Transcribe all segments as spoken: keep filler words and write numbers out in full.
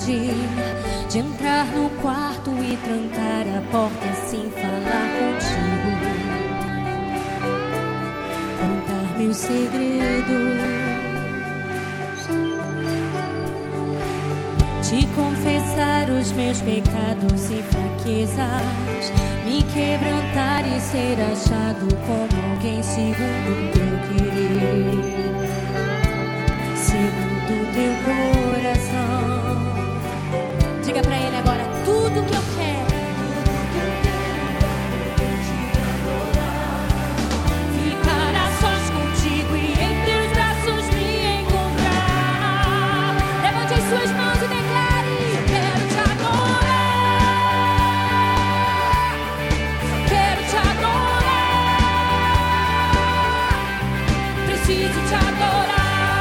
vontade de entrar no quarto e trancar a porta sem falar contigo, contar meus segredos, te confessar os meus pecados e fraquezas, me quebrantar e ser achado como alguém segundo o teu querer, segundo o teu coração. Diga pra ele agora: tudo que eu quero, ficar a sós contigo e em teus braços me encontrar. Levante as suas mãos e declare: quero te adorar, quero te adorar, preciso te adorar.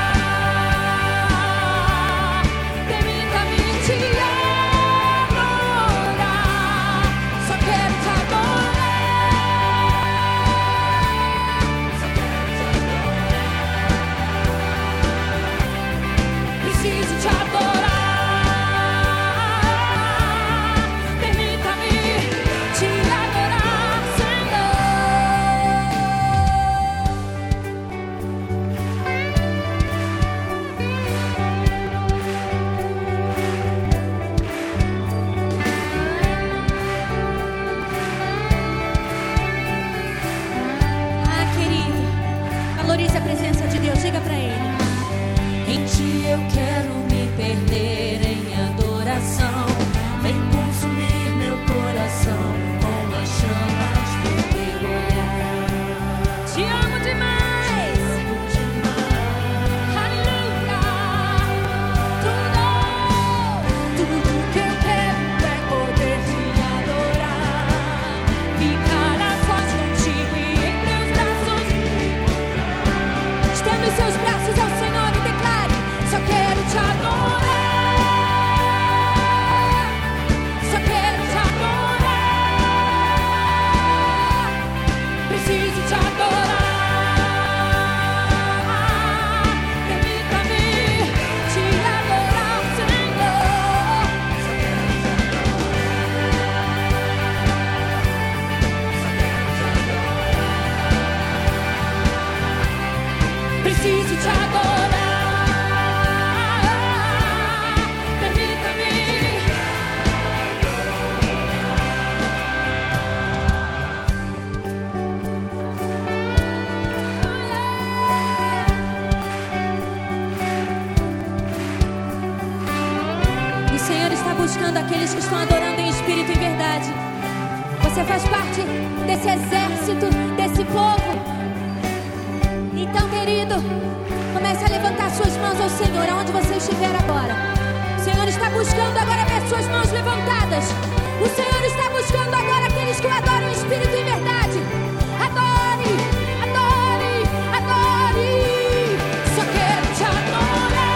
Valorize a presença de Deus, diga pra ele: em ti eu quero me perder em adoração, vem consumir meu coração com as chamas do teu olhar. Te amo demais, aleluia. Tudo, tudo que eu quero é poder te adorar, ficar a sós contigo e em teus braços. Estenda os seus braços ao Senhor e declare: só quero te adorar, só quero te adorar, preciso te adorar. Permita-me te adorar, Senhor. Preciso te adorar. Permita-me. O Senhor está buscando aqueles que estão adorando em espírito e em verdade. Você faz parte desse exército, desse povo. Então, querido, comece a levantar suas mãos ao Senhor, aonde você estiver agora. O Senhor está buscando agora ver suas mãos levantadas. O Senhor está buscando agora aqueles que o adoram em espírito e em verdade. Adore, adore, adore. Só quero te adorar.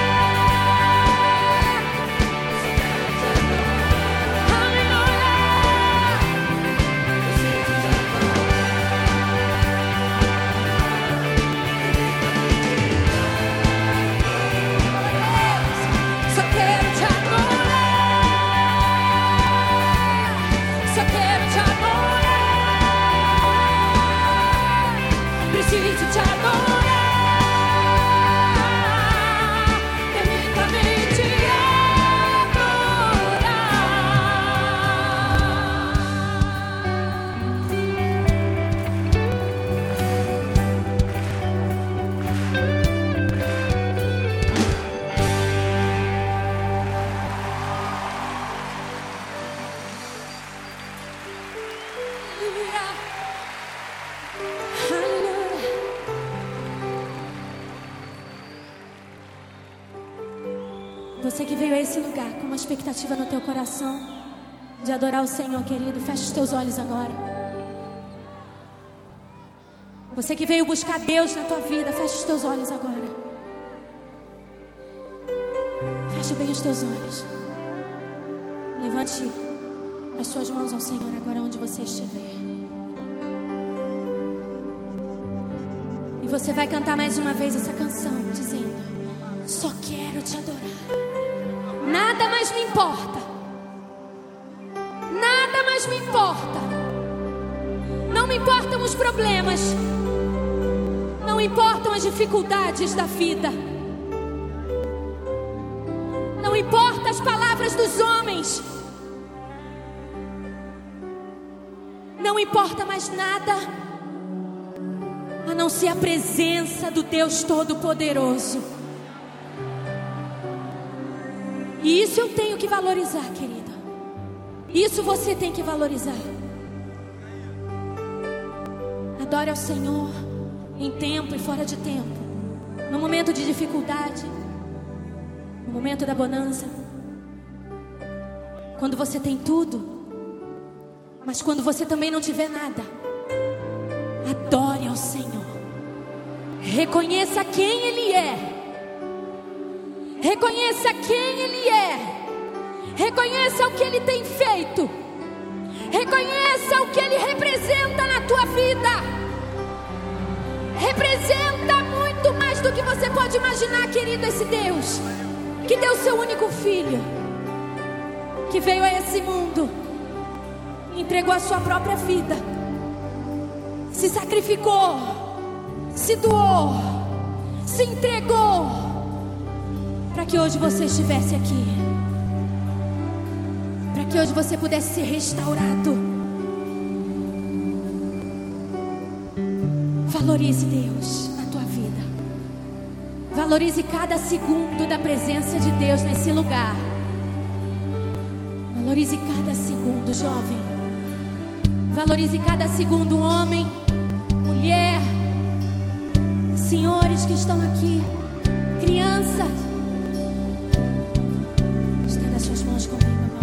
Só quero te adorar, só quero te adorar, preciso te adorar, permita-me te Você que veio a esse lugar com uma expectativa no teu coração de adorar o Senhor, querido, fecha os teus olhos agora. Você que veio buscar Deus na tua vida, fecha os teus olhos agora. Fecha bem os teus olhos. Levante as suas mãos ao Senhor agora onde você estiver. E você vai cantar mais uma vez essa canção, dizendo: só quero te adorar. Nada mais me importa. Nada mais me importa. Não me importam os problemas. Não importam as dificuldades da vida. Não importam as palavras dos homens. Não importa mais nada, a não ser a presença do Deus Todo-Poderoso. E isso eu tenho que valorizar, querida. Isso você tem que valorizar. Adore ao Senhor em tempo e fora de tempo. No momento de dificuldade, no momento da bonança. Quando você tem tudo, mas quando você também não tiver nada, adore ao Senhor. Reconheça quem Ele é. Reconheça quem Ele é. Reconheça o que Ele tem feito. Reconheça o que Ele representa na tua vida. Representa muito mais do que você pode imaginar, querido, esse Deus que deu seu único filho, que veio a esse mundo, entregou a sua própria vida, se sacrificou, se doou, se entregou, para que hoje você estivesse aqui, para que hoje você pudesse ser restaurado. Valorize Deus na tua vida. Valorize cada segundo da presença de Deus nesse lugar. Valorize cada segundo, jovem. Valorize cada segundo, homem, mulher, senhores que estão aqui, criança. Estenda as suas mãos comigo, amor.